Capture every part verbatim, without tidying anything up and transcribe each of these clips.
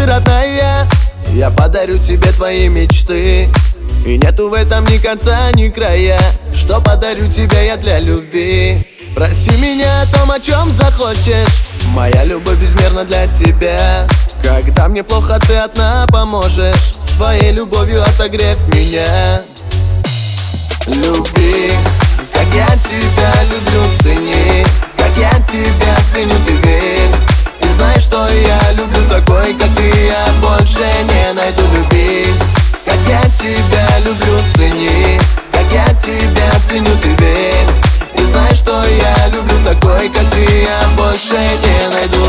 ты, родная. Я подарю тебе твои мечты, и нету в этом ни конца, ни края. Что подарю тебе я для любви? Проси меня о том, о чем захочешь. Моя любовь безмерна для тебя. Когда мне плохо, ты одна поможешь, своей любовью отогрев меня. Люби, как я тебя люблю, цени, как я тебя ценю, ты верь. И знай, что я люблю такой, как ты, я больше не найду. Люби, как я тебя люблю, цени, как я тебя ценю, ты верь. И знай, что я люблю такой, как ты, я больше не найду.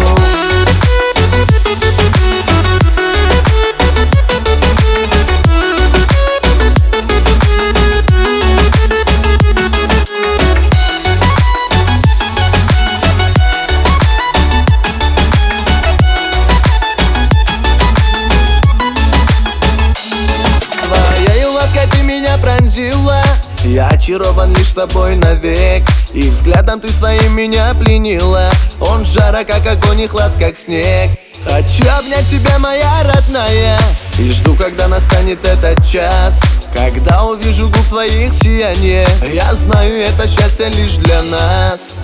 Пронзила. Я очарован лишь тобой навек, и взглядом ты своим меня пленила. Он жара, как огонь, и хлад, как снег. Хочу обнять тебя, моя родная, и жду, когда настанет этот час, когда увижу губ твоих сияние. Я знаю, это счастье лишь для нас.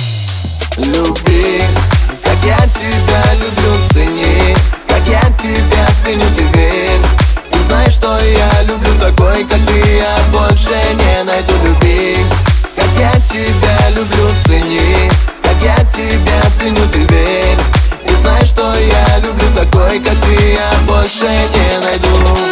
Люби, как я тебя люблю, цени, как я тебя ценю, ты верь. И знай, что я люблю такой, как ты, я больше не найду. Люби, как я тебя люблю, цени, как я тебя ценю, ты верь. И знай, что я люблю такой, как ты, я больше не найду.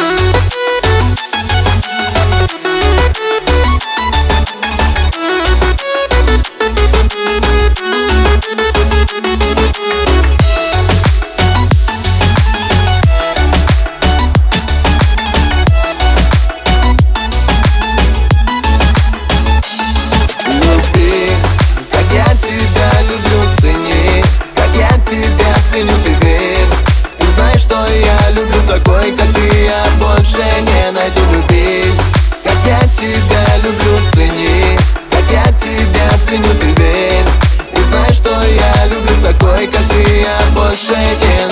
Такой, как ты, я больше не найду. Люби, как я тебя люблю, цени, как я тебя ценю, ты верь. И знай, что я люблю такой, как ты, я больше не найду.